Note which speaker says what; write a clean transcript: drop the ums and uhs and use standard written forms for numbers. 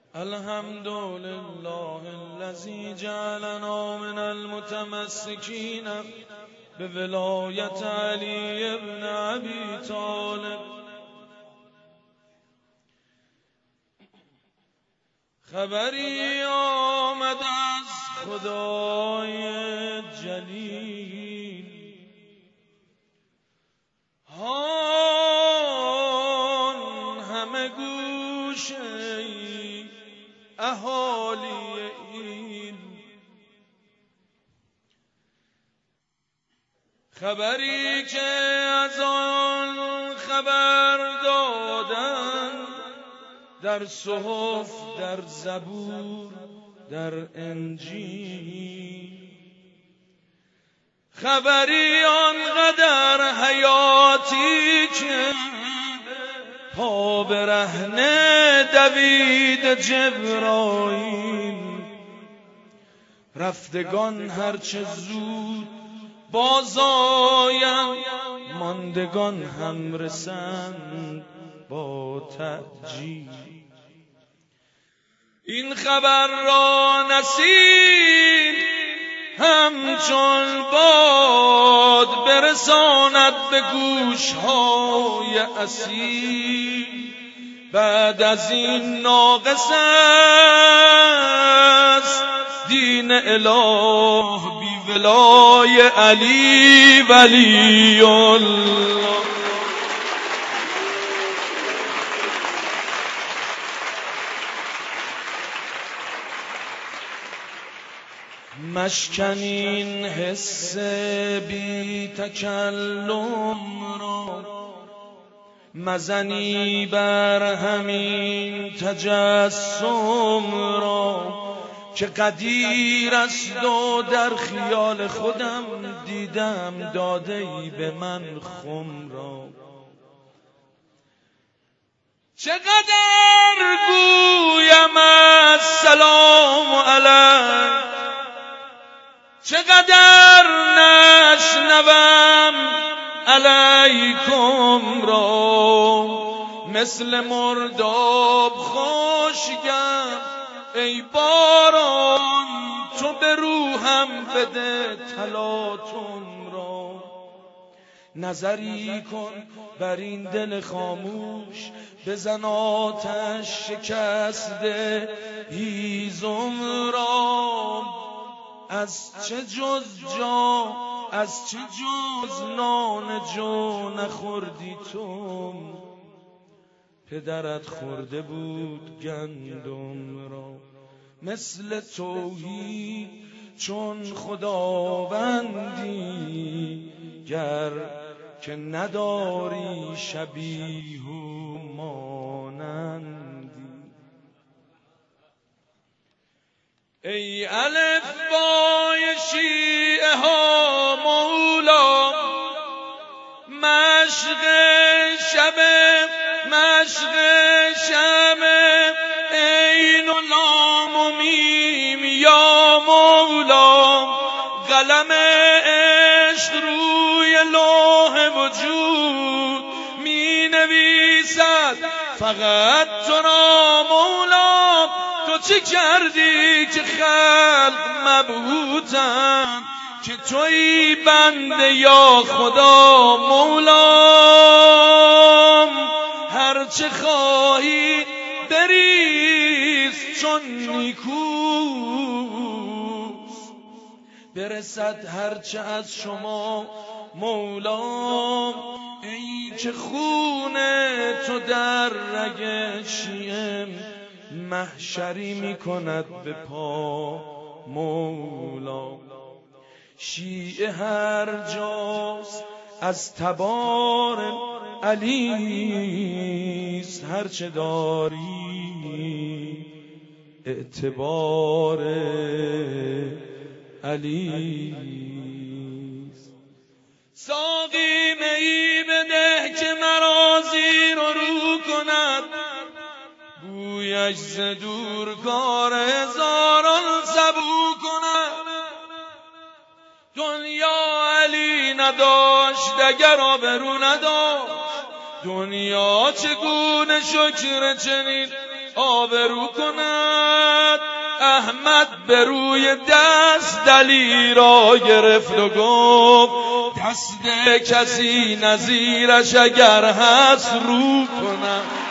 Speaker 1: الحمد لله الذي جعلنا من المتمسكين بولایت علی ابن ابی طالب. خبری آمد از خدای جلیل، هان همه گوشه اهالی این، خبری که از آن خبر دادن در صحف، در زبور، در انجیل، خبری آنقدر حیاتی که پا برهنه دوید جبرائیل. رفتگان هرچه زود بازآیند، ماندگان هم رسند با تعجیل. این خبر را نسیم همچون باد برساند به گوش‌های اصیل. بعد از این ناقص است دین اله بی ولای علی ولی الله. مشکنین حس بی تکلم را، مزنی بر همین تجسم را که قدیر است و در خیال خودم دیدم داده ای به من خم را. چقدر گویم السلام علیک، چقدر نشنوم علیکم را. مثل مرداب خشکم ای باران، تو به روحم بده تلاطم را. نظری کن بر این دل خاموش، بزن آتش شکسته هیزم را. از چه جز جا، از چه جز نان جو نخوردی تو؟ پدرت خورده بود گندم را. مثل توحید چون خداوندی، گر که نداری شبیه و مانندی. ای الف بای شیعه ها مولا، مشق شب مشق شم عین و لام و میم یا مولا. قلم عشق روی لوح وجود می نویسد فقط تو را مولا. تو چه کردی که خلق مبهوتند، که تویی بنده یا خدا مولام. هرچه خواهی بریز چون نیکوست، برسد هرچه از شما مولام. ای که خون تو در رگ شیعه محشری می کند به پا مولا. شیعه هر جاست از تبار علیست، هرچه داری اعتبار علیست. ساقی می بده که مرا زیر و رو کند، بویش ز دور کار هزاران سبو کند. دنیا علی نداشت اگر آبرو نداشت، دنیا چگونه شکر چنین آبرو کند؟ احمد به روی دست دلی را گرفت و گفت دست کسی نظیرش اگر هست رو کنم.